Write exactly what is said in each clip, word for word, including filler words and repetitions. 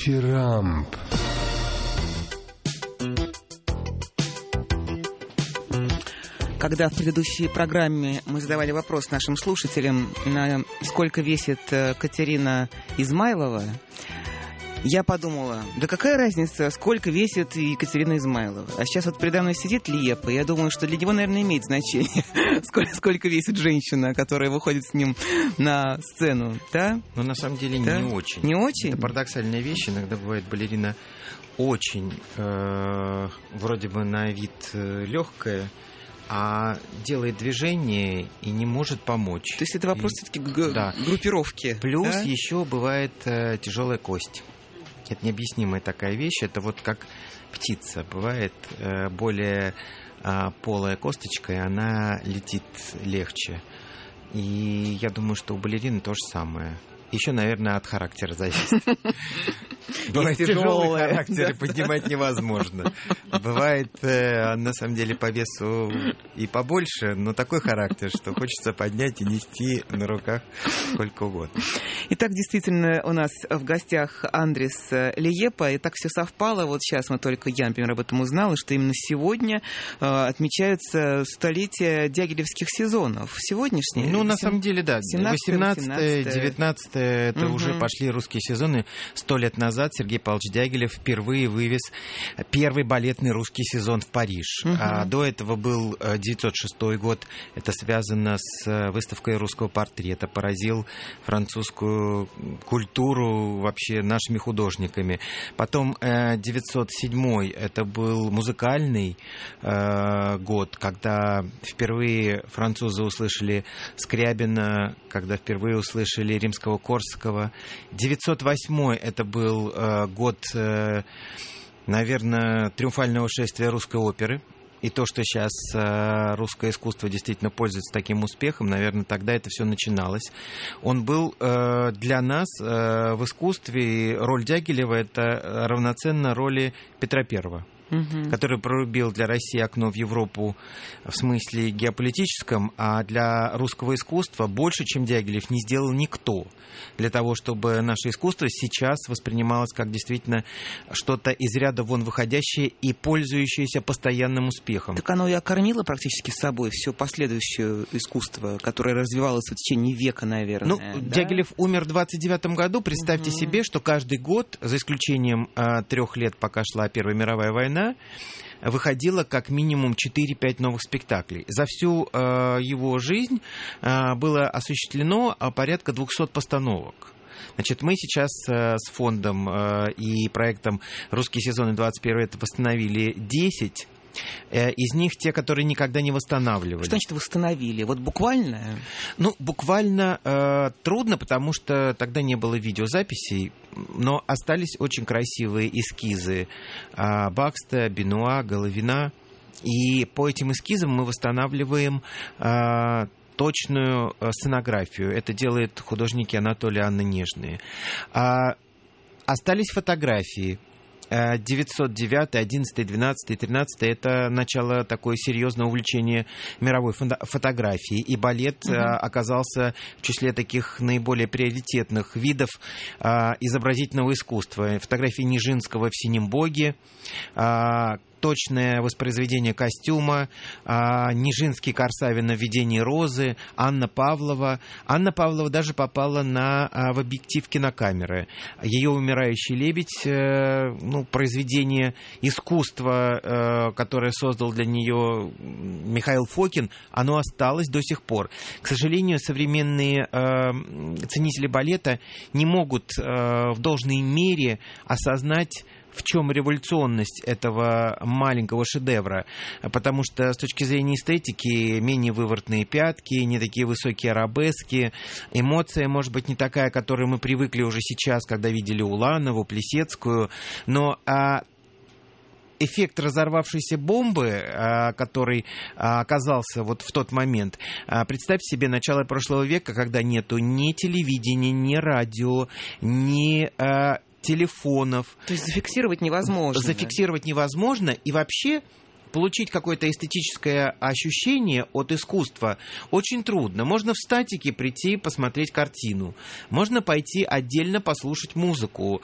Дифирамб. Когда в предыдущей программе мы задавали вопрос нашим слушателям, на сколько весит Катерина Измайлова, я подумала, да какая разница, сколько весит Екатерина Измайлова. А сейчас вот передо мной сидит Лиепа, и я думаю, что для него, наверное, имеет значение, сколько, сколько весит женщина, которая выходит с ним на сцену, да? Но на самом деле да? не очень. Не очень? Это парадоксальная вещь. Иногда бывает балерина очень, э, вроде бы на вид э, легкая, а делает движение и не может помочь. То есть это вопрос и, все-таки г- да. группировки. Плюс да? еще бывает э, тяжелая кость. Это необъяснимая такая вещь. Это вот как птица. Бывает э, более э, полая косточка, и она летит легче. И я думаю, что у балерины то же самое. Еще, наверное, от характера зависит. Бывает тяжелый характер, и поднимать невозможно. Бывает, на самом деле, по весу и побольше, но такой характер, что хочется поднять и нести на руках сколько угодно. Итак, действительно, у нас в гостях Андрис Лиепа, и так все совпало. Вот сейчас мы только, я, например, об этом узнала, что именно сегодня э, отмечаются столетие дягилевских сезонов. Сегодняшние? Ну, на самом деле, да. восемнадцатое, девятнадцатое это угу. уже пошли русские сезоны. Сто лет назад Сергей Павлович Дягилев впервые вывез первый балетный русский сезон в Париж. Угу. А до этого был девятьсот шестой год. Это связано с выставкой русского портрета. Поразил французскую культуру вообще нашими художниками. Потом девятьсот седьмой это был музыкальный э, год, когда впервые французы услышали Скрябина, когда впервые услышали Римского-Корсакова. девятьсот восьмой это был э, год, э, наверное, триумфального шествия русской оперы. И то, что сейчас э, русское искусство действительно пользуется таким успехом, наверное, тогда это все начиналось. Он был э, для нас э, в искусстве, роль Дягилева это равноценно роли Петра Первого. Угу. Который прорубил для России окно в Европу в смысле геополитическом, а для русского искусства больше, чем Дягилев, не сделал никто. Для того, чтобы наше искусство сейчас воспринималось как действительно что-то из ряда вон выходящее и пользующееся постоянным успехом. Так оно и окормило практически собой все последующее искусство, которое развивалось в течение века, наверное. Ну, да? Дягилев умер в двадцать девятом году. Представьте угу. себе, что каждый год, за исключением э, трех лет, пока шла Первая мировая война, выходило как минимум четыре-пять новых спектаклей. За всю э, его жизнь э, было осуществлено э, порядка двухсот постановок. Значит, мы сейчас э, с фондом э, и проектом «Русские сезоны двадцать первый» это восстановили десять. Из них те, которые никогда не восстанавливали. Что значит восстановили? Вот буквально? Ну, буквально э, трудно, потому что тогда не было видеозаписей, но остались очень красивые эскизы э, Бакста, Бенуа, Головина. И по этим эскизам мы восстанавливаем э, точную э, сценографию. Это делают художники Анатолий и Анна Нежные. А, остались фотографии. девятьсот девятый, одиннадцатый, двенадцатый, тринадцатый это начало такое серьезное увлечение мировой фотографией. И балет угу. оказался в числе таких наиболее приоритетных видов изобразительного искусства. Фотографии Нижинского в «Синем боге», точное воспроизведение костюма, а, Нижинский, Корсавина в «Видении розы», Анна Павлова. Анна Павлова даже попала на, а, в объектив кинокамеры. Ее «Умирающий лебедь», э, ну, произведение искусства, э, которое создал для нее Михаил Фокин, оно осталось до сих пор. К сожалению, современные э, ценители балета не могут э, в должной мере осознать, в чем революционность этого маленького шедевра, потому что с точки зрения эстетики менее выворотные пятки, не такие высокие арабески, эмоция, может быть, не такая, к которой мы привыкли уже сейчас, когда видели Уланову, Плисецкую, но а, эффект разорвавшейся бомбы, который оказался вот в тот момент, представьте себе начало прошлого века, когда нету ни телевидения, ни радио, ни телефонов. То есть зафиксировать невозможно. Зафиксировать невозможно. И вообще получить какое-то эстетическое ощущение от искусства очень трудно. Можно в статике прийти посмотреть картину, можно пойти отдельно послушать музыку,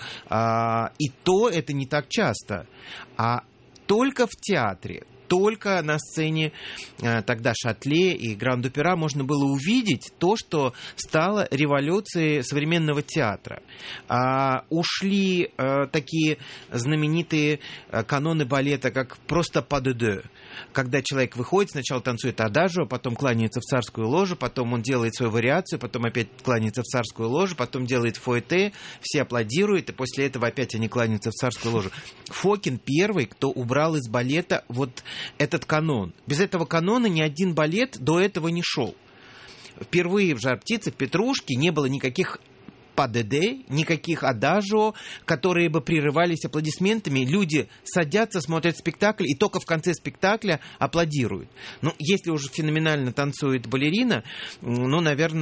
и то это не так часто. А только в театре, только на сцене тогда Шатле и Гранд-Опера можно было увидеть то, что стало революцией современного театра. А, ушли а, такие знаменитые каноны балета, как просто pas de deux, когда человек выходит, сначала танцует адажио, потом кланяется в царскую ложу, потом он делает свою вариацию, потом опять кланяется в царскую ложу, потом делает фуэте, все аплодируют, и после этого опять они кланяются в царскую ложу. Фокин первый, кто убрал из балета вот этот канон. Без этого канона ни один балет до этого не шел. Впервые в «Жар-птице», в «Петрушке» не было никаких pas de deux, никаких адажио, которые бы прерывались аплодисментами. Люди садятся, смотрят спектакль, и только в конце спектакля аплодируют. Ну, если уже феноменально танцует балерина, ну,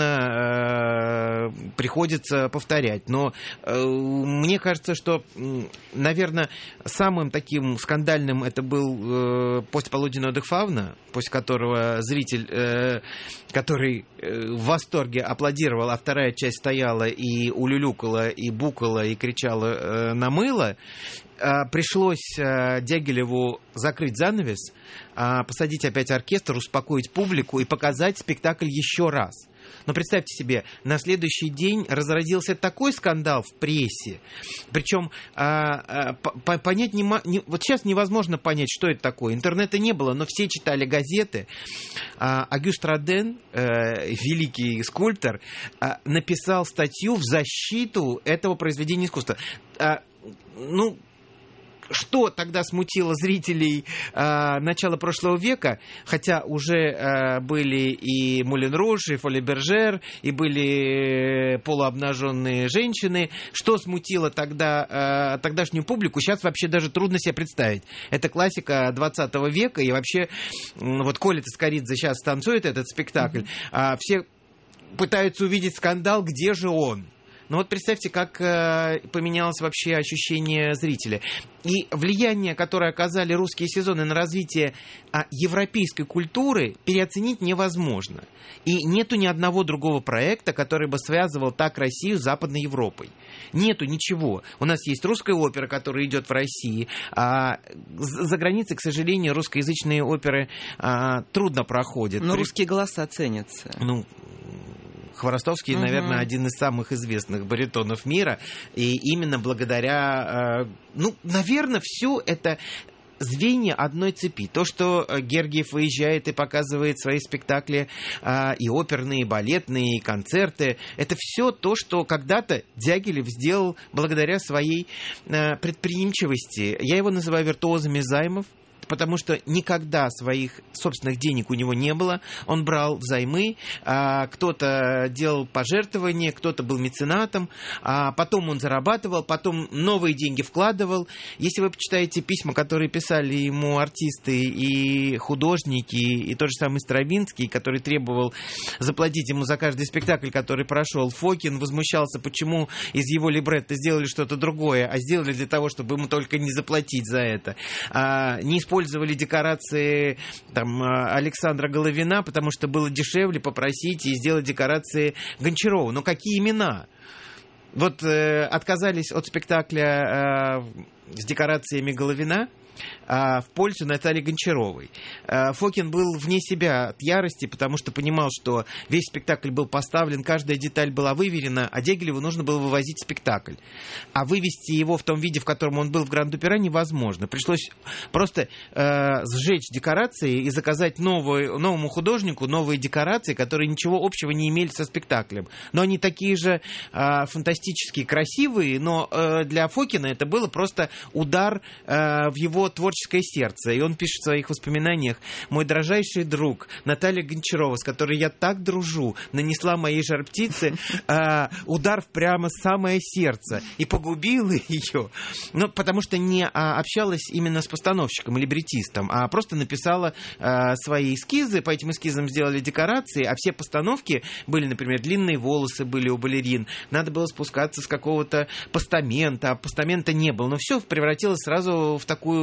наверное, приходится повторять. Но мне кажется, что, наверное, самым таким скандальным это был «Послеполуденный отдых Фавна», после которого зритель, который в восторге аплодировал, а вторая часть стояла и и улюлюкала, и букала, и кричала э, на мыло, э, пришлось э, Дягилеву закрыть занавес, э, посадить опять оркестр, успокоить публику и показать спектакль еще раз. Но представьте себе, на следующий день разразился такой скандал в прессе, причем а, а, понять не, не, вот сейчас невозможно понять, что это такое. Интернета не было, но все читали газеты. А, Агюст Роден, а, великий скульптор, а, написал статью в защиту этого произведения искусства. А, ну, что тогда смутило зрителей э, начала прошлого века, хотя уже э, были и Мулен Руж, и Фоли Бержер, и были полуобнаженные женщины. Что смутило тогда э, тогдашнюю публику, сейчас вообще даже трудно себе представить. Это классика двадцатого века, и вообще, вот Коля Тоскоридзе сейчас танцует этот спектакль, mm-hmm. э, все пытаются увидеть скандал, где же он? Ну вот представьте, как э, поменялось вообще ощущение зрителя. И влияние, которое оказали русские сезоны на развитие а, европейской культуры, переоценить невозможно. И нету ни одного другого проекта, который бы связывал так Россию с Западной Европой. Нету ничего. У нас есть русская опера, которая идет в России. А за границей, к сожалению, русскоязычные оперы а, трудно проходят. Но При... русские голоса ценятся. Ну... Хворостовский, uh-huh. наверное, один из самых известных баритонов мира. И именно благодаря... Ну, наверное, все это звенья одной цепи. То, что Гергиев выезжает и показывает свои спектакли, и оперные, и балетные, и концерты, это все то, что когда-то Дягилев сделал благодаря своей предприимчивости. Я его называю виртуозами займов, потому что никогда своих собственных денег у него не было. Он брал взаймы, а, кто-то делал пожертвования, кто-то был меценатом, а потом он зарабатывал, потом новые деньги вкладывал. Если вы почитаете письма, которые писали ему артисты и художники, и тот же самый Стравинский, который требовал заплатить ему за каждый спектакль, который прошел, Фокин возмущался, почему из его либретто сделали что-то другое, а сделали для того, чтобы ему только не заплатить за это. А, не использовали Использовали декорации там, Александра Головина, потому что было дешевле попросить и сделать декорации Гончарова. Но какие имена? Вот э, отказались от спектакля э, с декорациями Головина в пользу Натальи Гончаровой. Фокин был вне себя от ярости, потому что понимал, что весь спектакль был поставлен, каждая деталь была выверена, а Дягилеву нужно было вывозить спектакль. А вывести его в том виде, в котором он был в Гранд-Опера, невозможно. Пришлось просто э, сжечь декорации и заказать новую, новому художнику новые декорации, которые ничего общего не имели со спектаклем. Но они такие же э, фантастически красивые, но э, для Фокина это было просто удар э, в его творческое сердце. И он пишет в своих воспоминаниях: «Мой дрожайший друг Наталья Гончарова, с которой я так дружу, нанесла моей жар-птице э, удар прямо в самое сердце и погубила ее». Ну, потому что не а, общалась именно с постановщиком, либретистом, а просто написала э, свои эскизы, по этим эскизам сделали декорации, а все постановки были, например, длинные волосы были у балерин, надо было спускаться с какого-то постамента, а постамента не было. Но все превратилось сразу в такую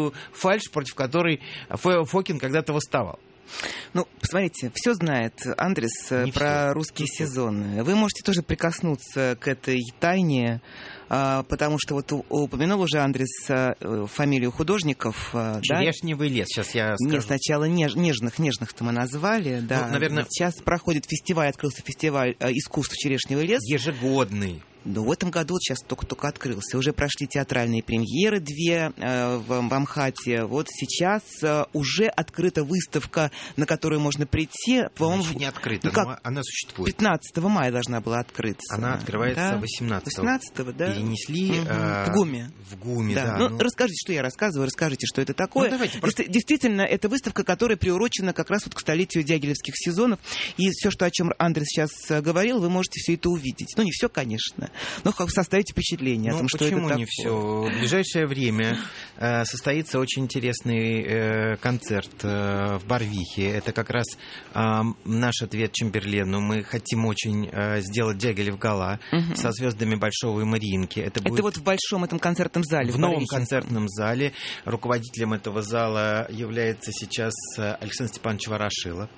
ту фальшь, против которой Фокин когда-то восставал. Ну, посмотрите, все знает Андрес не про все. Русские сезоны. Вы можете тоже прикоснуться к этой тайне, потому что вот упомянул уже Андрес фамилию художников. Черешневый лес, сейчас я скажу. Нет, сначала неж, нежных, нежных-то мы назвали. Да. Ну, наверное... Сейчас проходит фестиваль, открылся фестиваль искусств «Черешневый лес». Ежегодный. Но в этом году вот сейчас только-только открылся. Уже прошли театральные премьеры две э, в, в Амхате. Вот сейчас э, уже открыта выставка, на которую можно прийти. Она еще не открыта, ну, но она существует. пятнадцатого мая должна была открыться. Она открывается да? восемнадцатого. восемнадцатого, да. Перенесли угу. э, в ГУМе. В ГУМе, да. да. Ну, ну... расскажите, что я рассказываю, расскажите, что это такое. Ну, давайте, просто... Действительно, это выставка, которая приурочена как раз вот к столетию дягилевских сезонов. И все, что, о чем Андрес сейчас говорил, вы можете все это увидеть. Ну, не все, конечно, но как составить впечатление ну, о том, что почему это не такое. все? В ближайшее время э, состоится очень интересный э, концерт э, в Барвихе. Это как раз э, наш ответ Чемберлену. Мы хотим очень э, сделать Дягилев гала угу. со звездами Большого и Мариинки. Это, будет это вот в большом этом концертном зале. В, в новом концертном зале. Руководителем этого зала является сейчас Александр Степанович Ворошилов.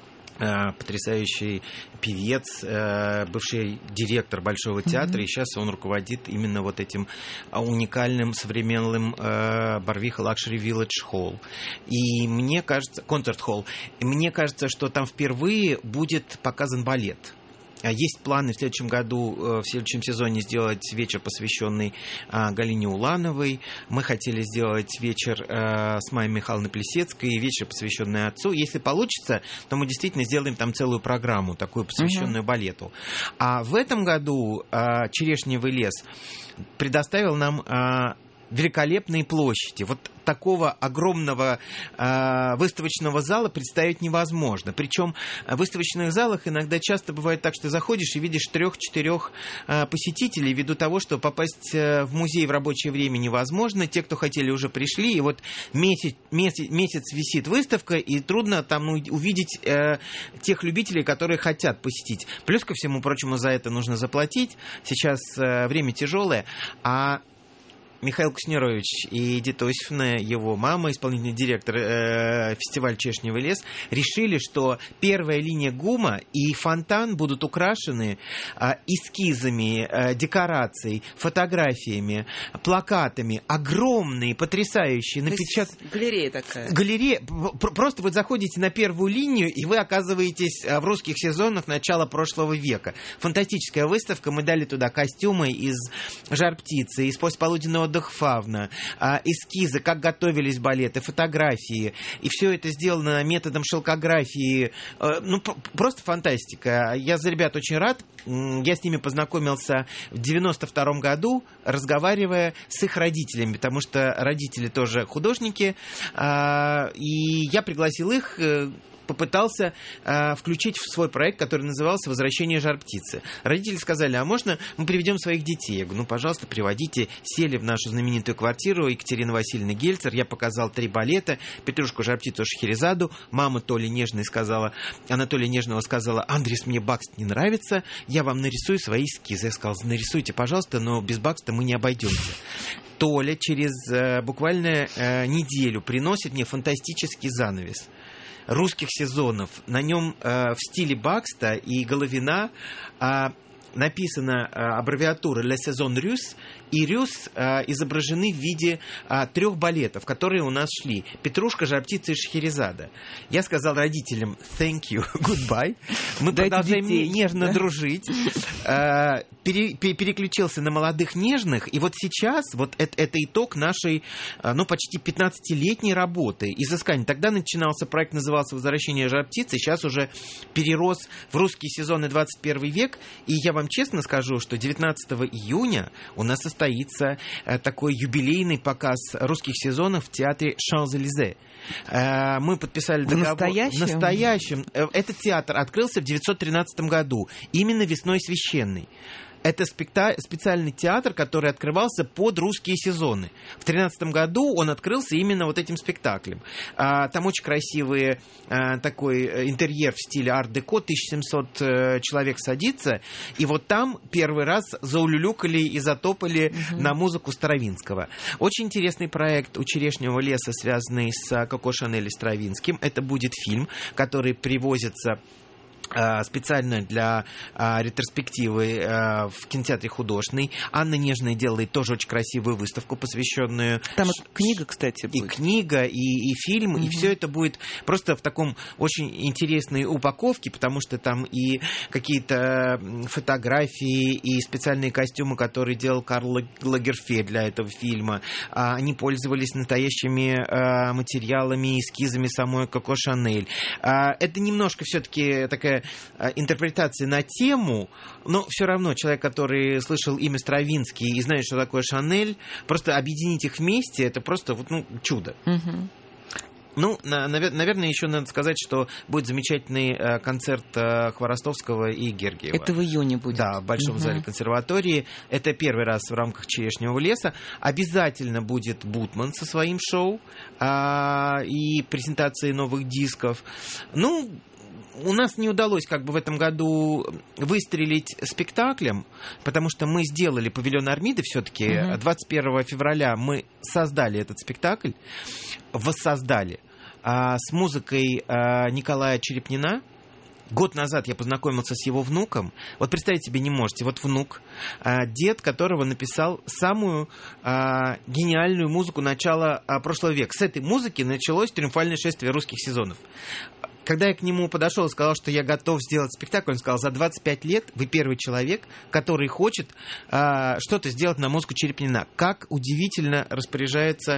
Потрясающий певец, бывший директор Большого театра, mm-hmm. и сейчас он руководит именно вот этим уникальным современным Барвиха Лакшери Вилледж Холл. И мне кажется, концерт холл, и мне кажется, что там впервые будет показан балет. Есть планы в следующем году, в следующем сезоне сделать вечер, посвященный а, Галине Улановой. Мы хотели сделать вечер а, с Майей Михайловной Плесецкой и вечер, посвященный отцу. Если получится, то мы действительно сделаем там целую программу, такую посвященную uh-huh. балету. А в этом году а, Черешневый лес предоставил нам а, великолепные площади. Вот такого огромного э, выставочного зала представить невозможно. Причем в выставочных залах иногда часто бывает так, что заходишь и видишь трех-четырех э, посетителей, ввиду того, что попасть э, в музей в рабочее время невозможно. Те, кто хотели, уже пришли, и вот месяц, месяц, месяц висит выставка, и трудно там увидеть э, тех любителей, которые хотят посетить. Плюс ко всему прочему за это нужно заплатить. Сейчас э, время тяжелое, а Михаил Куснирович и Эдита Осифовна, его мама, исполнительный директор э, фестиваля «Черешневый лес», решили, что первая линия ГУМа и фонтан будут украшены э, эскизами, э, декорацией, фотографиями, плакатами. Огромные, потрясающие. Напечат... Галерея такая. Галерея. Просто вы заходите на первую линию, и вы оказываетесь в русских сезонах начала прошлого века. Фантастическая выставка. Мы дали туда костюмы из «Жар-птицы», из «Постполуденного Фавна», эскизы, как готовились балеты, фотографии. И все это сделано методом шелкографии. Ну, просто фантастика. Я за ребят очень рад. Я с ними познакомился в девяносто втором году, разговаривая с их родителями, потому что родители тоже художники. И я пригласил их, попытался э, включить в свой проект, который назывался «Возвращение жар-птицы». Родители сказали, а можно мы приведем своих детей? Я говорю, ну, пожалуйста, приводите. Сели в нашу знаменитую квартиру Екатерины Васильевны Гельцер. Я показал три балета. Петрушку, жар-птицу, Шахерезаду. Мама Толи Нежной сказала, Анатолия Нежного сказала, Андрес, мне Бакст не нравится, я вам нарисую свои эскизы. Я сказал, нарисуйте, пожалуйста, но без Бакста мы не обойдемся. Толя через э, буквально э, неделю приносит мне фантастический занавес русских сезонов. На нем э, в стиле Бакста и Головина э, написана э, аббревиатура «Le Saison Russe», и «Рюс» э, изображены в виде э, трех балетов, которые у нас шли. «Петрушка», «Жар-птица» и «Шахерезада». Я сказал родителям «thank you, goodbye». Мы Дайте продолжаем детей, нежно да? дружить. Э, пере, пере, переключился на молодых нежных, и вот сейчас вот это, это итог нашей э, ну, почти пятнадцатилетней работы, изыскания. Тогда начинался проект, назывался «Возвращение жар-птицы», сейчас уже перерос в русские сезоны двадцать первый век, и я вам честно скажу, что девятнадцатого июня у нас состоится такой юбилейный показ русских сезонов в театре Шанс-Элизе. Мы подписали договор. В настоящем? В настоящем. Этот театр открылся в девятьсот тринадцатом году, именно «Весной священной». Это спекта... специальный театр, который открывался под русские сезоны. В две тысячи тринадцатом году он открылся именно вот этим спектаклем. А, там очень красивый а, такой интерьер в стиле арт-деко, тысяча семьсот человек садится, и вот там первый раз заулюлюкали и затопали угу. на музыку Стравинского. Очень интересный проект у «Черешневого леса», связанный с Коко Шанель и Стравинским. Это будет фильм, который привозится специально для а, ретроспективы а, в кинотеатре художественный. Анна Нежная делает тоже очень красивую выставку, посвященную... Там и книга, кстати, будет. И книга, и, и фильм, mm-hmm. и все это будет просто в таком очень интересной упаковке, потому что там и какие-то фотографии, и специальные костюмы, которые делал Карл Лагерфельд для этого фильма. А, они пользовались настоящими а, материалами, эскизами самой Коко Шанель. А, это немножко все-таки такая интерпретации на тему, но все равно человек, который слышал имя Стравинский и знает, что такое Шанель, просто объединить их вместе, это просто вот, ну, чудо. Угу. Ну, на, наверное, еще надо сказать, что будет замечательный э, концерт э, Хворостовского и Гергиева. Это в июне будет. Да, в Большом угу. зале консерватории. Это первый раз в рамках «Черешневого леса». Обязательно будет Бутман со своим шоу э, и презентацией новых дисков. Ну, у нас не удалось как бы в этом году выстрелить спектаклем, потому что мы сделали «Павильон Армиды» все-таки. Uh-huh. двадцать первого февраля мы создали этот спектакль, воссоздали а, с музыкой а, Николая Черепнина. Год назад я познакомился с его внуком. Вот представить себе не можете. Вот внук, а, дед, которого написал самую а, гениальную музыку начала а, прошлого века. С этой музыки началось триумфальное шествие русских сезонов. Когда я к нему подошел и сказал, что я готов сделать спектакль, он сказал: за двадцать пять лет вы первый человек, который хочет э, что-то сделать на музыку Черепнина. Как удивительно распоряжается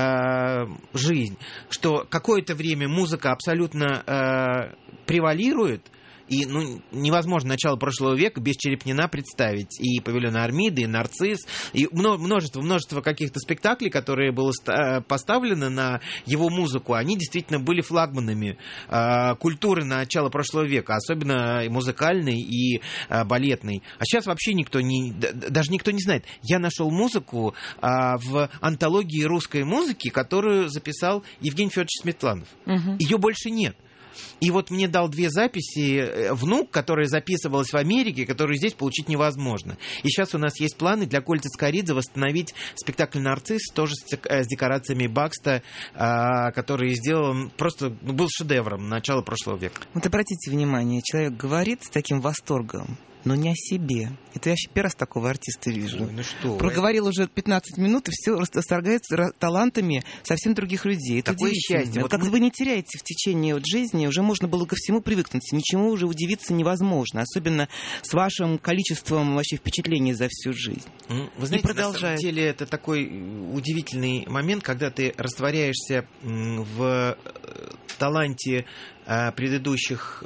э, жизнь, что какое-то время музыка абсолютно э, превалирует, и ну, невозможно начало прошлого века без Черепнина представить. И «Павильон Армиды», и «Нарцисс», и множество, множество каких-то спектаклей, которые было поставлено на его музыку, они действительно были флагманами э, культуры начала прошлого века, особенно и музыкальной, и э, балетной. А сейчас вообще никто не, даже никто не знает. Я нашел музыку э, в антологии русской музыки, которую записал Евгений Федорович Сметланов. Угу. Ее больше нет. И вот мне дал две записи внук, которая записывалась в Америке, которую здесь получить невозможно. И сейчас у нас есть планы для Кольца Скоридзе восстановить спектакль «Нарцисс», тоже с декорациями Бакста, который сделал, просто был шедевром начала прошлого века. Вот обратите внимание, человек говорит с таким восторгом, но не о себе. Это я вообще первый раз такого артиста вижу. Ой, ну что Проговорил вы? Уже пятнадцать минут, и все расторгается талантами совсем других людей. Это такое удивительно. счастье. Вот как мы... вы не теряете в течение вот жизни, уже можно было ко всему привыкнуть. Ничему уже удивиться невозможно. Особенно с вашим количеством вообще впечатлений за всю жизнь. Вы знаете, на самом деле это такой удивительный момент, когда ты растворяешься в таланте предыдущих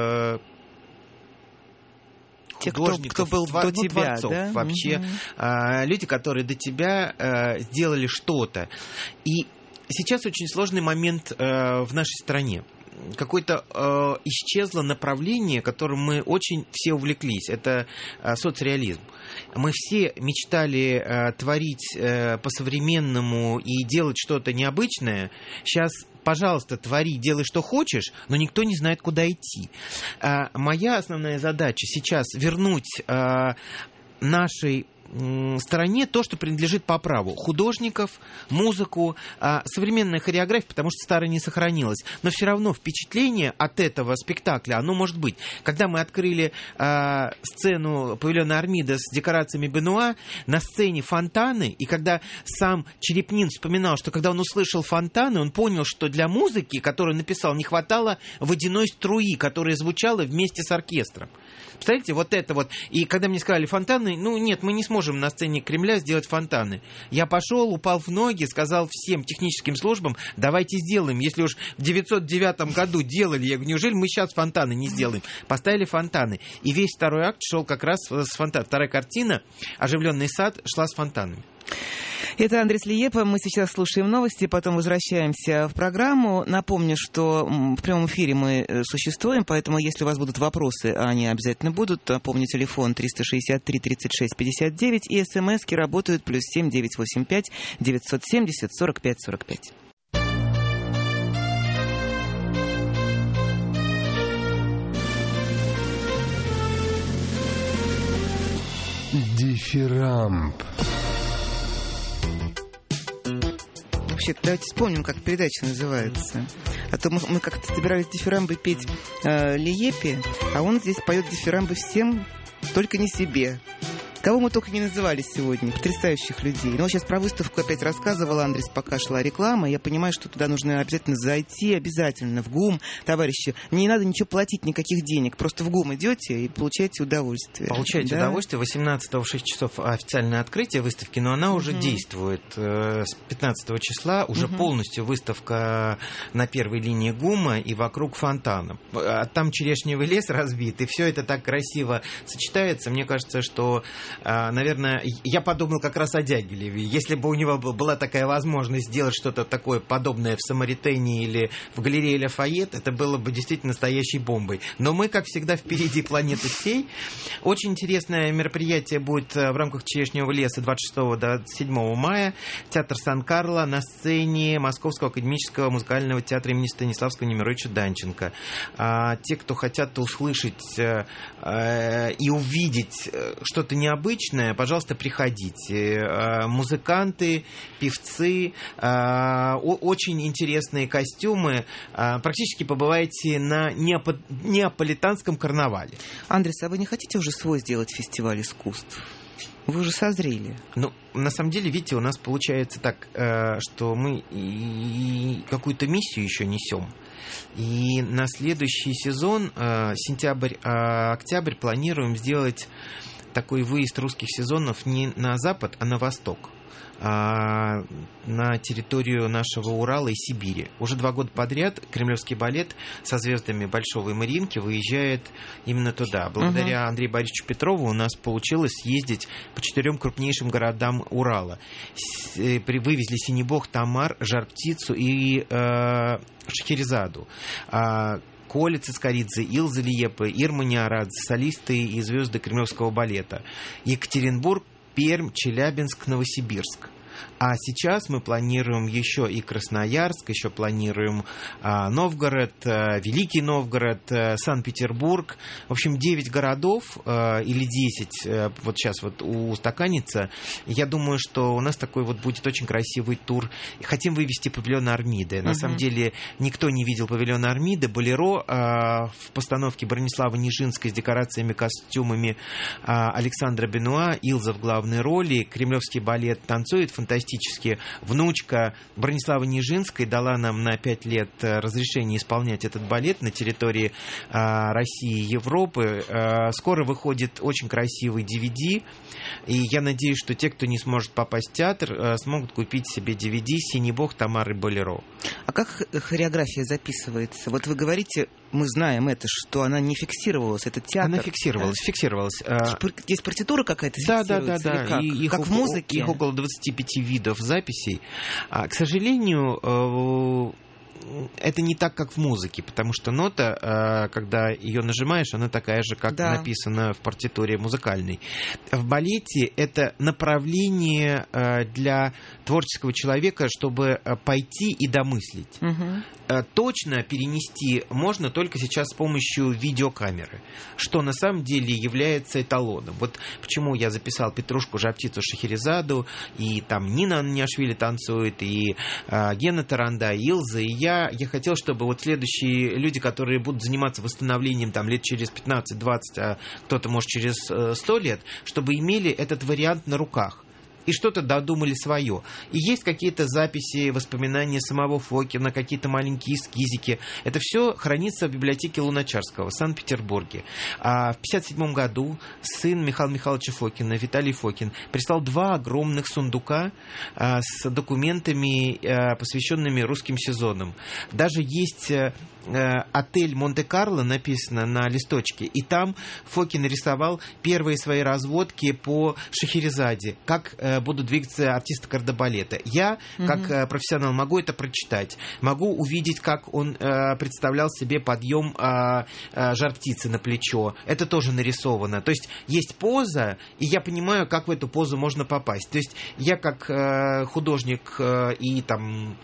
тех, кто, кто был твор, до ну, тебя, творцов, да? вообще, угу. а, люди, которые до тебя а, сделали что-то. И сейчас очень сложный момент а, в нашей стране. Какое-то э, исчезло направление, которым мы очень все увлеклись. Это э, соцреализм. Мы все мечтали э, творить э, по-современному и делать что-то необычное. Сейчас, пожалуйста, твори, делай, что хочешь, но никто не знает, куда идти. Э, моя основная задача сейчас вернуть э, нашей стороне то, что принадлежит по праву. Художников, музыку, современная хореография, потому что старая не сохранилась. Но все равно впечатление от этого спектакля, оно может быть. Когда мы открыли э, сцену павильона Армида с декорациями Бенуа, на сцене фонтаны, и когда сам Черепнин вспоминал, что когда он услышал фонтаны, он понял, что для музыки, которую написал, не хватало водяной струи, которая звучала вместе с оркестром. Представляете, вот это вот. И когда мне сказали фонтаны, ну нет, мы не сможем на сцене Кремля сделать фонтаны. Я пошел, упал в ноги, сказал всем техническим службам: давайте сделаем. Если уж в девятьсот девятом году делали, я говорю, неужели мы сейчас фонтаны не сделаем? Поставили фонтаны. И весь второй акт шел как раз с фонтаном. Вторая картина «Оживленный сад» шла с фонтанами. Это Андрей Лиепа. Мы сейчас слушаем новости, потом возвращаемся в программу. Напомню, что в прямом эфире мы существуем, поэтому если у вас будут вопросы, а они обязательно будут, помню, телефон триста шестьдесят три тридцать шесть пятьдесят девять и смски работают плюс семь девятьсот восемьдесят пять девятьсот семьдесят сорок пять сорок пять. Дифирамб. Вообще, давайте вспомним, как передача называется. А то мы, мы как-то собирались дифирамбы петь э, Лиепе, а он здесь поет дифирамбы всем, только не себе. Кого мы только не называли сегодня, потрясающих людей. Ну, сейчас про выставку опять рассказывала Андрей, пока шла реклама. Я понимаю, что туда нужно обязательно зайти, обязательно в ГУМ. Товарищи, не надо ничего платить, никаких денег. Просто в ГУМ идете и получаете удовольствие. Получаете да? удовольствие. восемнадцатого в шесть часов официальное открытие выставки, но она уже uh-huh. действует. С пятнадцатого числа уже uh-huh. полностью выставка на первой линии ГУМа и вокруг фонтана. Там черешневый лес разбит, и все это так красиво сочетается. Мне кажется, что наверное, я подумал как раз о Дягилеве. Если бы у него была такая возможность сделать что-то такое подобное в Самаритене или в галерее Лафайет, это было бы действительно настоящей бомбой. Но мы, как всегда, впереди планеты всей. Очень интересное мероприятие будет в рамках Черешневого леса двадцать шестого до двадцать седьмого мая. Театр Сан-Карло на сцене Московского академического музыкального театра имени Станиславского Немировича Данченко. А те, кто хотят услышать э, и увидеть что-то необычное, обычное, пожалуйста, приходите. Музыканты, певцы, очень интересные костюмы. Практически побываете на неаполитанском карнавале. Андрей, а вы не хотите уже свой сделать фестиваль искусств? Вы уже созрели. Ну, на самом деле, видите, у нас получается так, что мы какую-то миссию еще несем. И на следующий сезон, сентябрь-октябрь, планируем сделать такой выезд русских сезонов не на запад, а на восток, а на территорию нашего Урала и Сибири. Уже два года подряд Кремлевский балет со звездами Большого и Мариинки выезжает именно туда. Благодаря uh-huh. Андрею Борисовичу Петрову у нас получилось съездить по четырем крупнейшим городам Урала. Вывезли Синебог, Тамар, Жар-Птицу и э, Шахерезаду. Коля Цискоридзе, Илза Лиепа, Ирма Неорадзе, солисты и звезды Кремлевского балета. Екатеринбург, Пермь, Челябинск, Новосибирск. А сейчас мы планируем еще и Красноярск, еще планируем а, Новгород, а, Великий Новгород, а, Санкт-Петербург. В общем, девять городов а, или десять а, вот сейчас вот устаканится. Я думаю, что у нас такой вот будет очень красивый тур. Хотим вывести павильон Армиды. На uh-huh. самом деле никто не видел павильона Армиды. Болеро а, в постановке Брониславы Нижинской с декорациями, костюмами а, Александра Бенуа, Илза в главной роли. Кремлевский балет танцует фантастически. Внучка Брониславы Нижинской дала нам на пять лет разрешение исполнять этот балет на территории а, России и Европы. А, скоро выходит очень красивый ди ви ди, и я надеюсь, что те, кто не сможет попасть в театр, а, смогут купить себе ди ви ди «Синебог», «Тамары», «Болеро». А как хореография записывается? Вот вы говорите, мы знаем это, что она не фиксировалась, это театр. Она фиксировалась, да? фиксировалась. Есть партитура какая-то фиксируется? Да, да, да, да. Как, и, как их, в музыке? Их около двадцати пяти видов записей. А, к сожалению, это не так, как в музыке, потому что нота, когда ее нажимаешь, она такая же, как да. написано в партитуре музыкальной. В балете это направление для творческого человека, чтобы пойти и домыслить. Угу. Точно перенести можно только сейчас с помощью видеокамеры, что на самом деле является эталоном. Вот почему я записал Петрушку, Жар-Птицу, Шахерезаду, и там Нина Ананиашвили танцует, и э, Гена Таранда, и Илза, и я. Я хотел, чтобы вот следующие люди, которые будут заниматься восстановлением там лет через пятнадцать-двадцать, а кто-то, может, через сто лет, чтобы имели этот вариант на руках. И что-то додумали свое. И есть какие-то записи, воспоминания самого Фокина, какие-то маленькие эскизики. Это все хранится в библиотеке Луначарского в Санкт-Петербурге. А в пятьдесят седьмом году сын Михаила Михайловича Фокина, Виталий Фокин, прислал два огромных сундука а, с документами, а, посвященными русским сезонам. Даже есть а, отель Монте-Карло, написано на листочке, и там Фокин рисовал первые свои разводки по Шахерезаде, как будут двигаться артисты кардебалета. Я, как mm-hmm. профессионал, могу это прочитать, могу увидеть, как он представлял себе подъем жар-птицы на плечо. Это тоже нарисовано. То есть есть поза, и я понимаю, как в эту позу можно попасть. То есть я как художник и там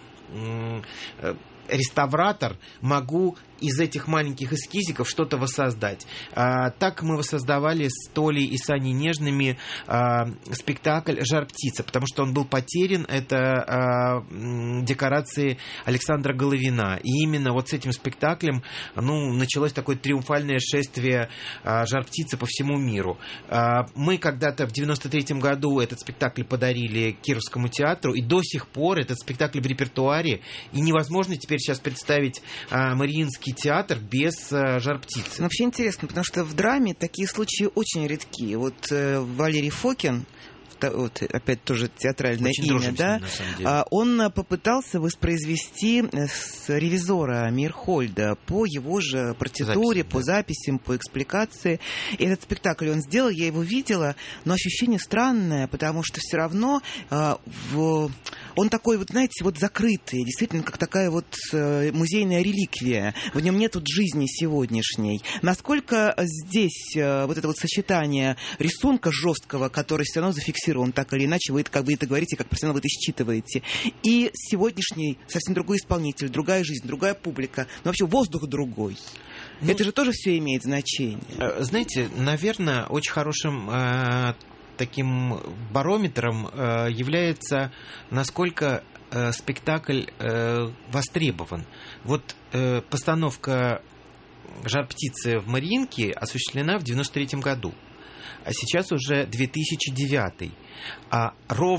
реставратор могу из этих маленьких эскизиков что-то воссоздать. А, так мы воссоздавали с Толей и Саней Нежными а, спектакль «Жар-птица», потому что он был потерян. Это а, декорации Александра Головина. И именно вот с этим спектаклем ну, началось такое триумфальное шествие а, «Жар-птицы» по всему миру. А, мы когда-то в девяносто третьем году этот спектакль подарили Кировскому театру, и до сих пор этот спектакль в репертуаре, и невозможно теперь сейчас представить а, Мариинский театр без э, «Жар-птицы». Вообще интересно, потому что в драме такие случаи очень редки. Вот э, Валерий Фокин, вот, опять тоже театральное очень имя, да, ним, он попытался воспроизвести с ревизора Мирхольда по его же партитуре, Записи, по да. записям, по экспликации. И этот спектакль он сделал, я его видела, но ощущение странное, потому что все равно а, в... он такой, вот знаете, вот закрытый, действительно, как такая вот музейная реликвия. В нем нет вот жизни сегодняшней. Насколько здесь вот это вот сочетание рисунка жесткого, который все равно зафиксирован, так или иначе, вы это, как вы это говорите, как профессионал, вы это считываете. И сегодняшний совсем другой исполнитель, другая жизнь, другая публика, но вообще воздух другой. Ну, это же тоже все имеет значение. Знаете, наверное, очень хорошим э, таким барометром э, является, насколько э, спектакль э, востребован. Вот э, постановка «Жар-птицы» в Мариинке осуществлена в девяносто третьем году. А сейчас уже две тысячи девятый. А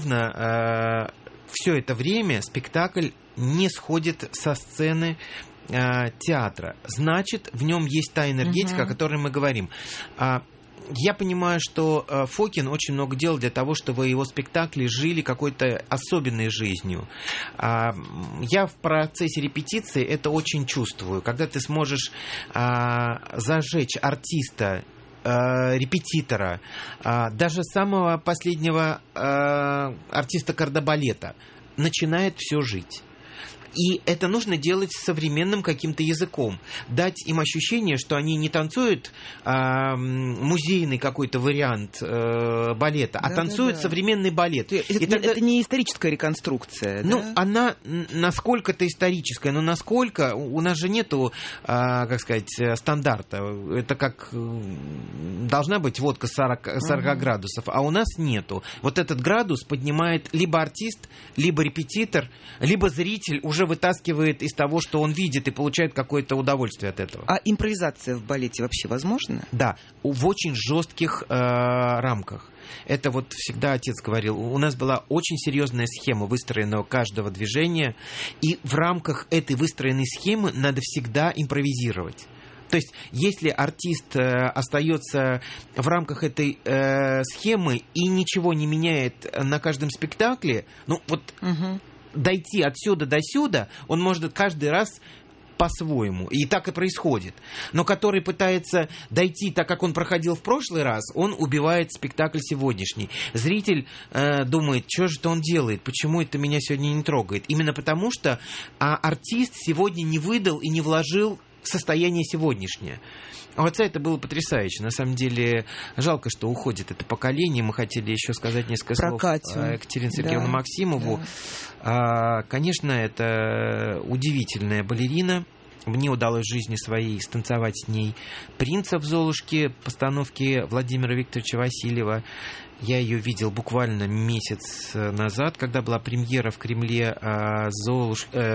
ровно э, все это время спектакль не сходит со сцены э, театра. Значит, в нем есть та энергетика, mm-hmm. о которой мы говорим. А, я понимаю, что э, Фокин очень много делал для того, чтобы его спектакли жили какой-то особенной жизнью. А, я в процессе репетиции это очень чувствую. Когда ты сможешь а, зажечь артиста, репетитора, даже самого последнего артиста кардебалета, начинает все жить. И это нужно делать современным каким-то языком. Дать им ощущение, что они не танцуют а, музейный какой-то вариант а, балета, а да, танцуют да, да. современный балет. Это, и тогда... это не историческая реконструкция. Ну, да? она насколько-то историческая, но насколько... У нас же нету, а, как сказать, стандарта. Это как... Должна быть водка сорок, сорок угу. градусов, а у нас нету. Вот этот градус поднимает либо артист, либо репетитор, либо зритель уже вытаскивает из того, что он видит, и получает какое-то удовольствие от этого. А импровизация в балете вообще возможна? Да, в очень жестких э, рамках. Это вот всегда отец говорил. У нас была очень серьезная схема выстроенного каждого движения, и в рамках этой выстроенной схемы надо всегда импровизировать. То есть, если артист э, остается в рамках этой э, схемы и ничего не меняет на каждом спектакле, ну вот... Угу. Дойти отсюда до сюда, он может каждый раз по-своему. И так и происходит. Но который пытается дойти так, как он проходил в прошлый раз, он убивает спектакль сегодняшний. Зритель э, думает, что же это он делает, почему это меня сегодня не трогает. Именно потому, что а, артист сегодня не выдал и не вложил состояние сегодняшнее. У отца это было потрясающе. На самом деле, жалко, что уходит это поколение. Мы хотели еще сказать несколько Про слов Катю. Екатерине Сергеевне да. Максимову. Да. А, конечно, это удивительная балерина. Мне удалось в жизни своей станцевать с ней «Принца в Золушке», постановки Владимира Викторовича Васильева. Я ее видел буквально месяц назад, когда была премьера в Кремле э, Золуш... э,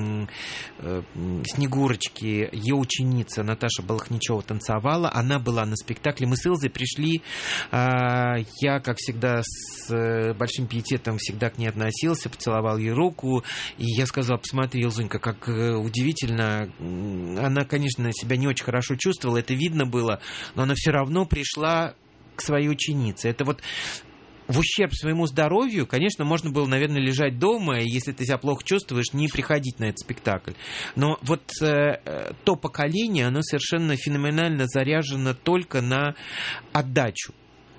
э, Снегурочки. Ее ученица Наташа Балахничева танцевала. Она была на спектакле. Мы с Илзой пришли. Э, я, как всегда, с большим пиететом всегда к ней относился, поцеловал ей руку. И я сказал, посмотри, Илзунька, как удивительно. Она, конечно, себя не очень хорошо чувствовала, это видно было, но она все равно пришла к своей ученице. Это вот в ущерб своему здоровью, конечно, можно было, наверное, лежать дома, и если ты себя плохо чувствуешь, не приходить на этот спектакль. Но вот э, то поколение, оно совершенно феноменально заряжено только на отдачу.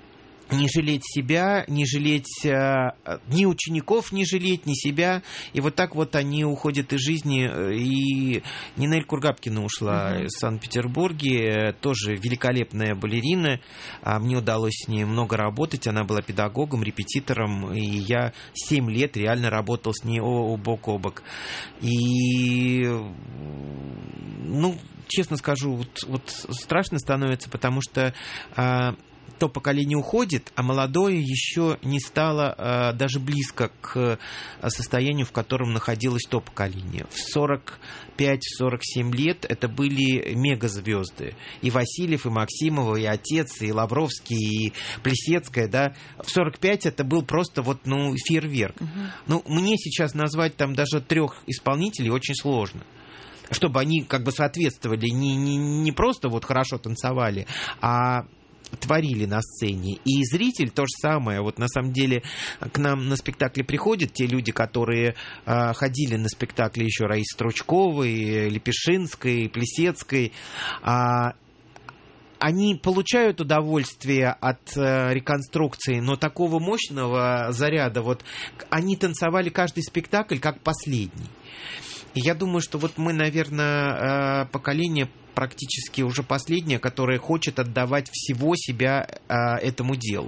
не жалеть себя, не жалеть э, ни учеников, не жалеть, ни себя. И вот так вот они уходят из жизни. И Нинель Кургапкина ушла uh-huh. в Санкт-Петербурге, тоже великолепная балерина. Мне удалось с ней много работать. Она была педагогом, репетитором. И я семь лет реально работал с ней бок о бок. И, ну, честно скажу, вот, вот страшно становится, потому что то поколение уходит, а молодое еще не стало а, даже близко к состоянию, в котором находилось то поколение. В сорок пять - сорок семь лет это были мегазвезды. И Васильев, и Максимова, и Отец, и Лавровский, и Плесецкая. Да? В сорок пять это был просто вот, ну, фейерверк. Угу. Ну, мне сейчас назвать там даже трех исполнителей очень сложно. Чтобы они как бы соответствовали, не, не, не просто вот хорошо танцевали, а творили на сцене. И зритель то же самое. Вот на самом деле к нам на спектакли приходят те люди, которые э, ходили на спектакли еще Раисы Стручковой, Лепешинской, Плесецкой. Э, они получают удовольствие от э, реконструкции, но такого мощного заряда, вот они танцевали каждый спектакль как последний. И я думаю, что вот мы, наверное, э, поколение практически уже последнее, которое хочет отдавать всего себя а, этому делу.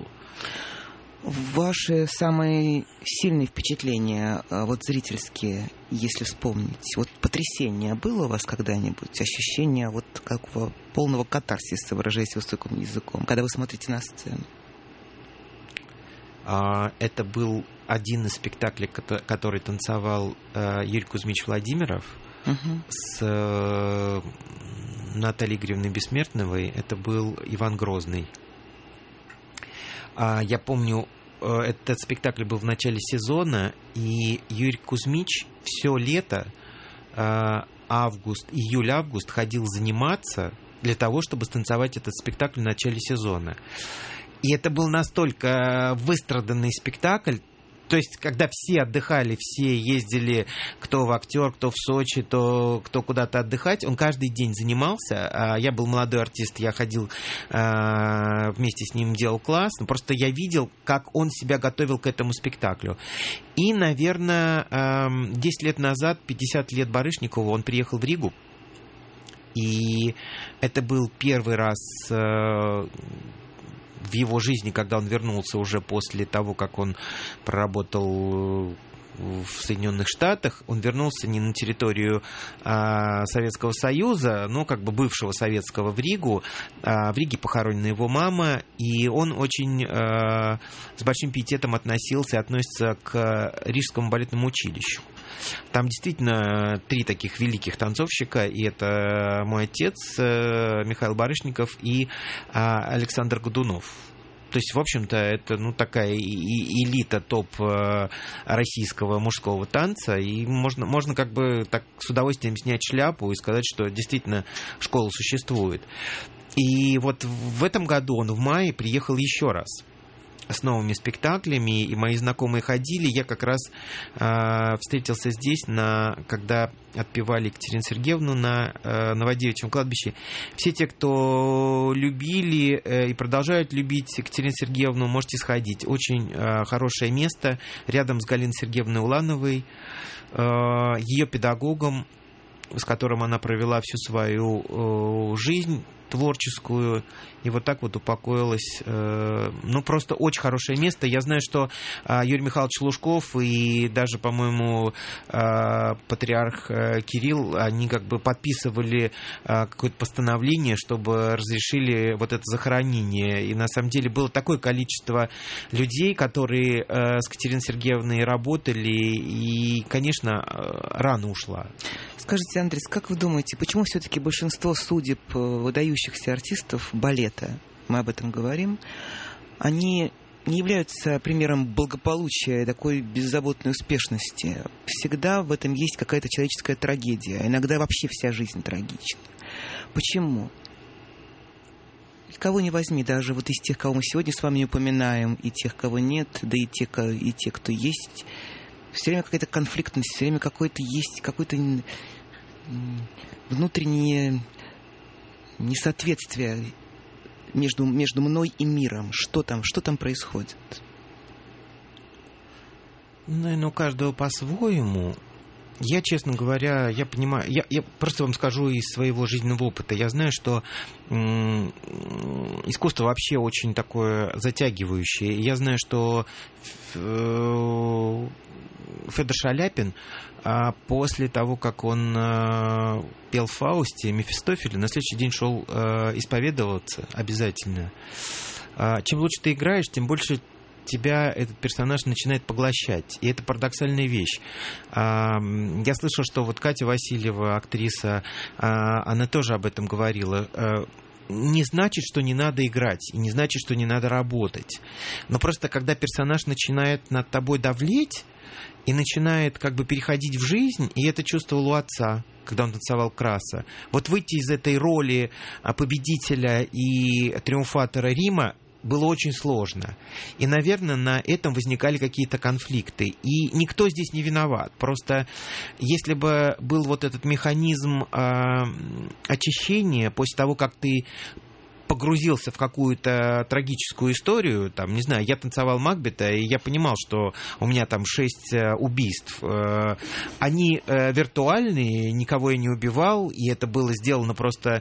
Ваши самые сильные впечатления, вот зрительские, если вспомнить, вот потрясение было у вас когда-нибудь? Ощущение вот какого полного катарсиса, выражаясь высоким языком, когда вы смотрите на сцену? А, это был один из спектаклей, который танцевал а, Юрий Кузьмич Владимиров uh-huh. с Натальей Игоревной Бессмертновой. Это был Иван Грозный. Я помню, этот спектакль был в начале сезона, и Юрий Кузьмич все лето, август, июль-август ходил заниматься для того, чтобы станцевать этот спектакль в начале сезона. И это был настолько выстраданный спектакль. То есть, когда все отдыхали, все ездили, кто в Актер, кто в Сочи, то кто куда-то отдыхать, он каждый день занимался. Я был молодой артист, я ходил вместе с ним, делал класс. Но просто я видел, как он себя готовил к этому спектаклю. И, наверное, десять лет назад, пятьдесят лет Барышникову, он приехал в Ригу. И это был первый раз в его жизни, когда он вернулся уже после того, как он проработал в Соединенных Штатах, он вернулся не на территорию а, Советского Союза, но как бы бывшего советского, в Ригу. А, в Риге похоронена его мама, и он очень а, с большим пиететом относился и относится к Рижскому балетному училищу. Там действительно три таких великих танцовщика, и это мой отец Михаил Барышников и Александр Годунов. То есть, в общем-то, это, ну, такая элита топ российского мужского танца, и можно, можно как бы так с удовольствием снять шляпу и сказать, что действительно школа существует. И вот в этом году он в мае приехал еще раз с новыми спектаклями, и мои знакомые ходили. Я как раз э, встретился здесь, на, когда отпевали Екатерину Сергеевну на э, Новодевичьем кладбище. Все те, кто любили э, и продолжают любить Екатерину Сергеевну, можете сходить. Очень э, хорошее место, рядом с Галиной Сергеевной Улановой, э, ее педагогом, с которым она провела всю свою э, жизнь творческую, и вот так вот упокоилась. Э, ну, просто очень хорошее место. Я знаю, что э, Юрий Михайлович Лужков и даже, по-моему, э, патриарх э, Кирилл, они как бы подписывали э, какое-то постановление, чтобы разрешили вот это захоронение. И на самом деле было такое количество людей, которые э, с Катериной Сергеевной работали, и, конечно, э, рано ушла. Скажите, Андрей, как вы думаете, почему все-таки большинство судеб выдающихся артистов балета, мы об этом говорим, они не являются примером благополучия и такой беззаботной успешности? Всегда в этом есть какая-то человеческая трагедия, иногда вообще вся жизнь трагична. Почему? Кого не возьми, даже вот из тех, кого мы сегодня с вами не упоминаем, и тех, кого нет, да и те, и те кто есть, все время какая-то конфликтность, все время какое-то есть, какое-то внутреннее несоответствие между, между мной и миром? Что там, что там происходит? Наверное, у каждого по-своему. Я, честно говоря, я понимаю, я, я просто вам скажу из своего жизненного опыта. Я знаю, что м- искусство вообще очень такое затягивающее. Я знаю, что Федор Шаляпин после того, как он пел в Фаусте Мефистофеля, на следующий день шел исповедоваться обязательно. Чем лучше ты играешь, тем больше тебя этот персонаж начинает поглощать. И это парадоксальная вещь. Я слышал, что вот Катя Васильева, актриса, она тоже об этом говорила. Не значит, что не надо играть, и не значит, что не надо работать. Но просто когда персонаж начинает над тобой давлеть и начинает как бы переходить в жизнь, и это чувствовал у отца, когда он танцевал Краса. Вот выйти из этой роли победителя и триумфатора Рима было очень сложно. И, наверное, на этом возникали какие-то конфликты. И никто здесь не виноват. Просто если бы был вот этот механизм э, очищения после того, как ты погрузился в какую-то трагическую историю, там, не знаю, я танцевал Макбета, и я понимал, что у меня там шесть убийств. Они виртуальные, никого я не убивал, и это было сделано просто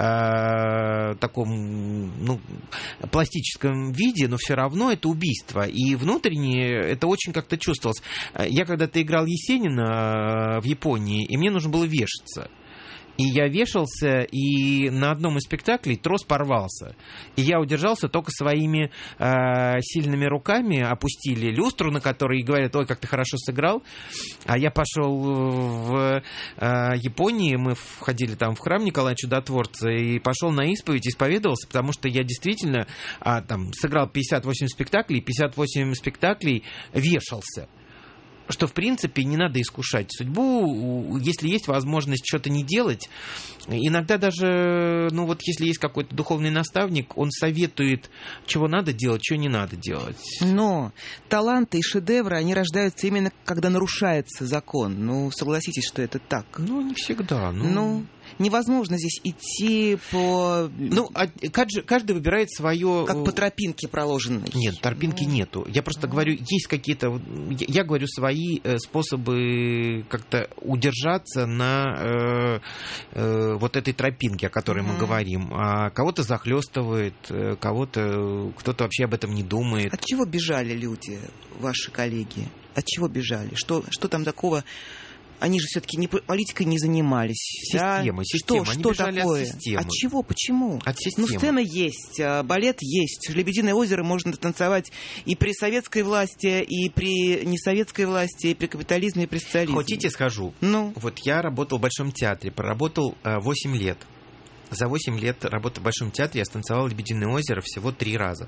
в таком, ну, пластическом виде, но все равно это убийство. И внутренне это очень как-то чувствовалось. Я когда-то играл Есенина в Японии, и мне нужно было вешаться. И я вешался, и на одном из спектаклей трос порвался. И я удержался только своими э, сильными руками, опустили люстру, на которой и говорят: ой, как ты хорошо сыграл. А я пошел в э, Японии, мы входили там в храм Николая Чудотворца, и пошел на исповедь, исповедовался, потому что я действительно э, там, сыграл пятьдесят восемь спектаклей, пятьдесят восемь спектаклей вешался. Что, в принципе, не надо искушать судьбу, если есть возможность что-то не делать. Иногда даже, ну вот если есть какой-то духовный наставник, он советует, чего надо делать, чего не надо делать. Но таланты и шедевры, они рождаются именно, когда нарушается закон. Ну, согласитесь, что это так. Ну, не всегда. Ну... ну... Невозможно здесь идти по... Ну, каждый, каждый выбирает свое... Как по тропинке проложенной. Нет, тропинки ну... нету. Я просто ну... говорю, есть какие-то... Я говорю свои способы как-то удержаться на э, э, вот этой тропинке, о которой mm-hmm. мы говорим. А кого-то захлестывает, кого-то... Кто-то вообще об этом не думает. От чего бежали люди, ваши коллеги? От чего бежали? Что, что там такого... Они же все-таки не, политикой не занимались. Система, да? система. Что, Они что бежали такое? От системы. От чего? Почему? От системы. Ну, сцена есть, балет есть. «Лебединое озеро» можно танцевать и при советской власти, и при несоветской власти, и при капитализме, и при социализме. Хотите, скажу? Ну? Вот я работал в Большом театре, проработал восемь лет. За восемь лет работы в Большом театре я станцевал «Лебединое озеро» всего три раза.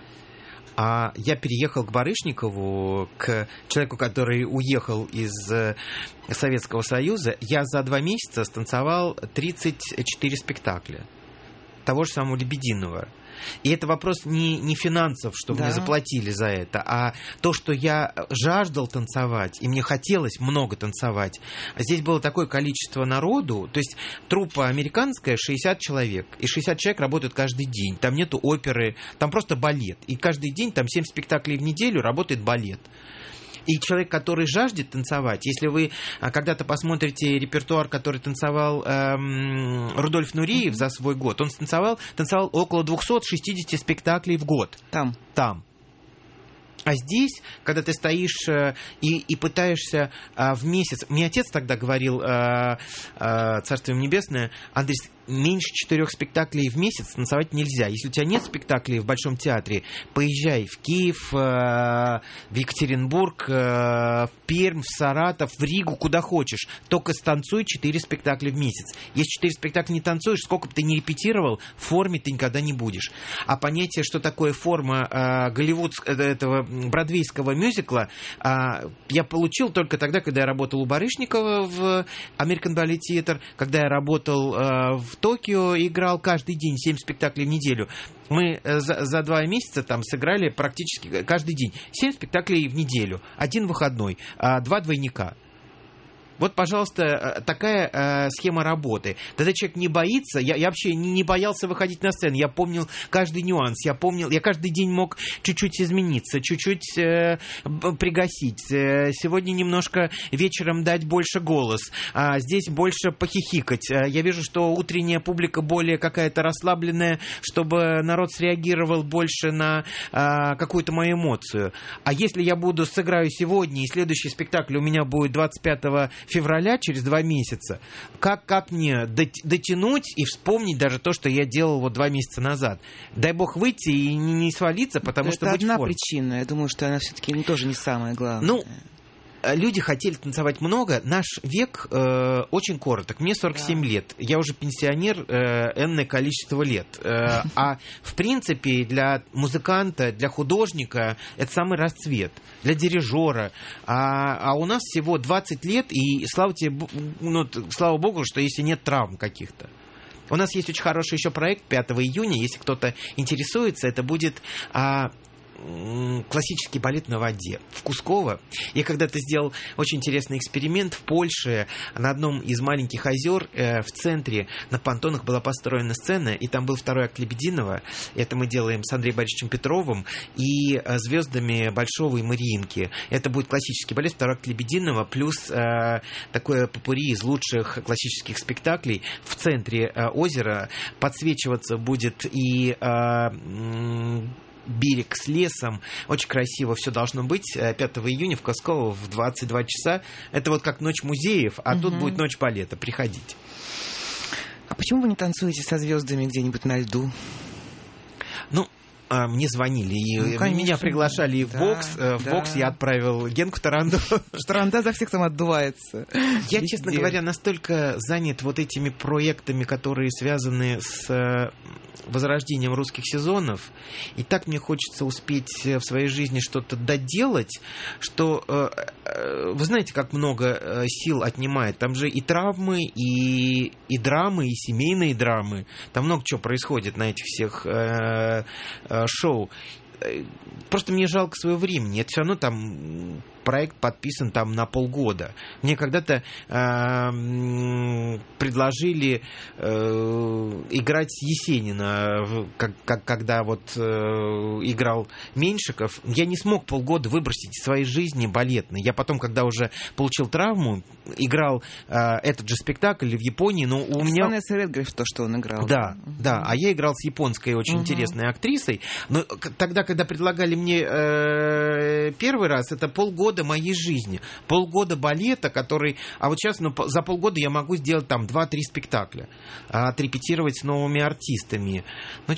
А я переехал к Барышникову, к человеку, который уехал из Советского Союза. Я за два месяца станцевал тридцать четыре спектакля того же самого «Лебединого». И это вопрос не, не финансов, что да. мне заплатили за это, а то, что я жаждал танцевать, и мне хотелось много танцевать. А здесь было такое количество народу, то есть труппа американская шестьдесят человек, и шестьдесят человек работают каждый день. Там нету оперы, там просто балет. И каждый день там семь спектаклей в неделю работает балет. И человек, который жаждет танцевать, если вы когда-то посмотрите репертуар, который танцевал эм, Рудольф Нуриев за свой год, он танцевал, танцевал около двести шестьдесят спектаклей в год. Там. Там. А здесь, когда ты стоишь э, и, и пытаешься э, в месяц... Мне отец тогда говорил, э, э, Царство им небесное, Андрей, меньше четырех спектаклей в месяц танцевать нельзя. Если у тебя нет спектаклей в Большом театре, поезжай в Киев, э, в Екатеринбург, э, в Пермь, в Саратов, в Ригу, куда хочешь. Только станцуй четыре спектакля в месяц. Если четыре спектакля не танцуешь, сколько бы ты ни репетировал, в форме ты никогда не будешь. А понятие, что такое форма э, голливудского, этого бродвейского мюзикла, э, я получил только тогда, когда я работал у Барышникова в American Ballet Theatre, когда я работал э, в Токио, играл каждый день семь спектаклей в неделю. Мы за, за два месяца там сыграли практически каждый день семь спектаклей в неделю, один выходной, два двойника. Вот, пожалуйста, такая э, схема работы. Тогда человек не боится. Я, я вообще не, не боялся выходить на сцену. Я помнил каждый нюанс. Я помнил, я каждый день мог чуть-чуть измениться, чуть-чуть э, пригасить. Э, сегодня немножко вечером дать больше голос. А здесь больше похихикать. Я вижу, что утренняя публика более какая-то расслабленная, чтобы народ среагировал больше на э, какую-то мою эмоцию. А если я буду сыграю сегодня, и следующий спектакль у меня будет двадцать пятого февраля, через два месяца, как, как мне дотянуть и вспомнить даже то, что я делал вот два месяца назад? Дай бог выйти и не, не свалиться, потому это что быть в форме. Это одна причина. Я думаю, что она все-таки тоже не самая главная. Ну, люди хотели танцевать много. Наш век э, очень короток. Мне сорок семь да. лет. Я уже пенсионер э, энное количество лет. Э, а в принципе для музыканта, для художника это самый расцвет. Для дирижера. А, а у нас всего двадцать лет, и слава тебе, ну, слава богу, что если нет травм каких-то. У нас есть очень хороший еще проект пятого июня. Если кто-то интересуется, это будет... А, классический балет на воде в Кусково. Я когда-то сделал очень интересный эксперимент в Польше. На одном из маленьких озер э, в центре на понтонах была построена сцена, и там был второй акт Лебединого. Это мы делаем с Андреем Борисовичем Петровым и э, звездами Большого и Мариинки. Это будет классический балет, второй акт Лебединого, плюс э, такое попурри из лучших классических спектаклей. В центре э, озера подсвечиваться будет и э, берег с лесом. Очень красиво все должно быть. пятого июня в Кусково в двадцать два часа. Это вот как ночь музеев, а угу. тут будет ночь балета. Приходите. А почему вы не танцуете со звездами где-нибудь на льду? Ну, мне звонили, и ну, конечно, меня приглашали и в да, бокс. В да. бокс я отправил Генку Таранду. Таранда за всех там отдувается. Я, честно говоря, настолько занят вот этими проектами, которые связаны с возрождением русских сезонов, и так мне хочется успеть в своей жизни что-то доделать, что вы знаете, как много сил отнимает. Там же и травмы, и, и драмы, и семейные драмы. Там много чего происходит на этих всех шоу. Просто мне жалко своего времени. Это все равно там проект подписан там на полгода. Мне когда-то э, предложили э, играть Есенина, как, как, когда вот э, играл Меньшиков. Я не смог полгода выбросить из своей жизни балетной. Я потом, когда уже получил травму, играл э, этот же спектакль в Японии, но у меня... Ванесса Редгриф, то, что он играл. Да, uh-huh. да. А я играл с японской очень uh-huh. интересной актрисой. Но тогда, когда предлагали мне э, первый раз, это полгода моей жизни. Полгода балета, который... А вот сейчас ну, за полгода я могу сделать там два-три спектакля. Отрепетировать с новыми артистами. Ну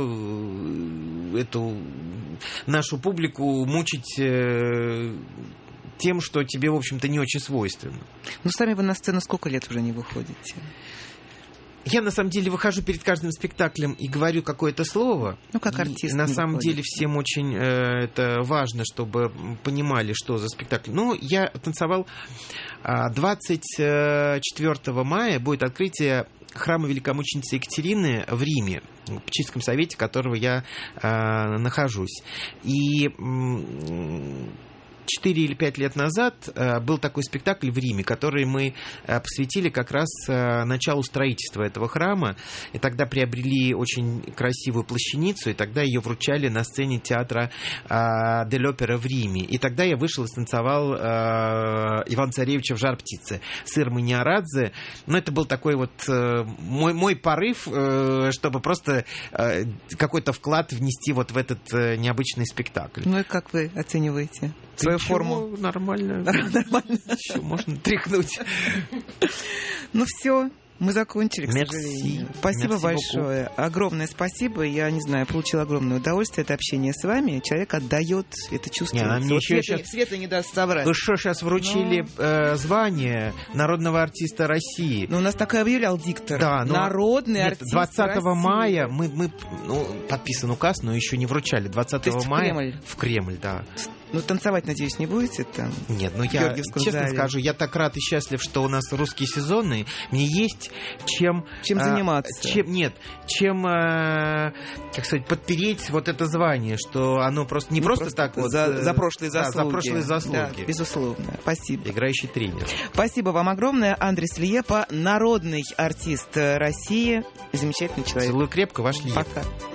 что эту нашу публику мучить э, тем, что тебе, в общем-то, не очень свойственно. Ну, сами вы на сцену сколько лет уже не выходите? Я, на самом деле, выхожу перед каждым спектаклем и говорю какое-то слово. Ну, как артист. На самом деле, всем очень э, это важно, чтобы понимали, что за спектакль. Ну, я танцевал э, двадцать четвёртого мая, будет открытие храма Великомученицы Екатерины в Риме, в Попечительском совете, которого я э, нахожусь. И... Э, Четыре или пять лет назад э, был такой спектакль в Риме, который мы э, посвятили как раз э, началу строительства этого храма. И тогда приобрели очень красивую плащаницу, и тогда ее вручали на сцене театра э, Дель Опера в Риме. И тогда я вышел и станцевал э, Ивана Царевича в «Жар птицы» с Ирмой Неорадзе. Но это был такой вот э, мой, мой порыв, э, чтобы просто э, какой-то вклад внести вот в этот э, необычный спектакль. Ну и как вы оцениваете свою форму? Нормально. Нормально. Еще можно тряхнуть. Ну все, мы закончили, к Merci. сожалению. Спасибо Merci большое. Beaucoup. Огромное спасибо. Я не знаю, получила огромное удовольствие от общения с вами. Человек отдает это чувство. Не, мне еще света, сейчас... света не даст собрать. Вы что, сейчас вручили но... э, звание народного артиста России? Ну, у нас такой объявлял диктор. Да, но... Народный Нет, артист двадцатого России. мая мы, мы ну, подписан указ, но еще не вручали. двадцатого мая в Кремль. В Кремль, да. Ну, танцевать, надеюсь, не будете там? Нет, ну я честно зале. скажу, я так рад и счастлив, что у нас русские сезоны. Мне есть чем... Чем а, заниматься. Чем, нет, чем, а, как сказать, подпереть вот это звание, что оно просто не ну, просто, просто так вот... За, за прошлые заслуги. Да, за прошлые заслуги. Да, безусловно. Спасибо. Играющий тренер. Спасибо вам огромное. Андрей Слиепа, народный артист России. Замечательный человек. Целую крепко, ваш Лиеп. Пока.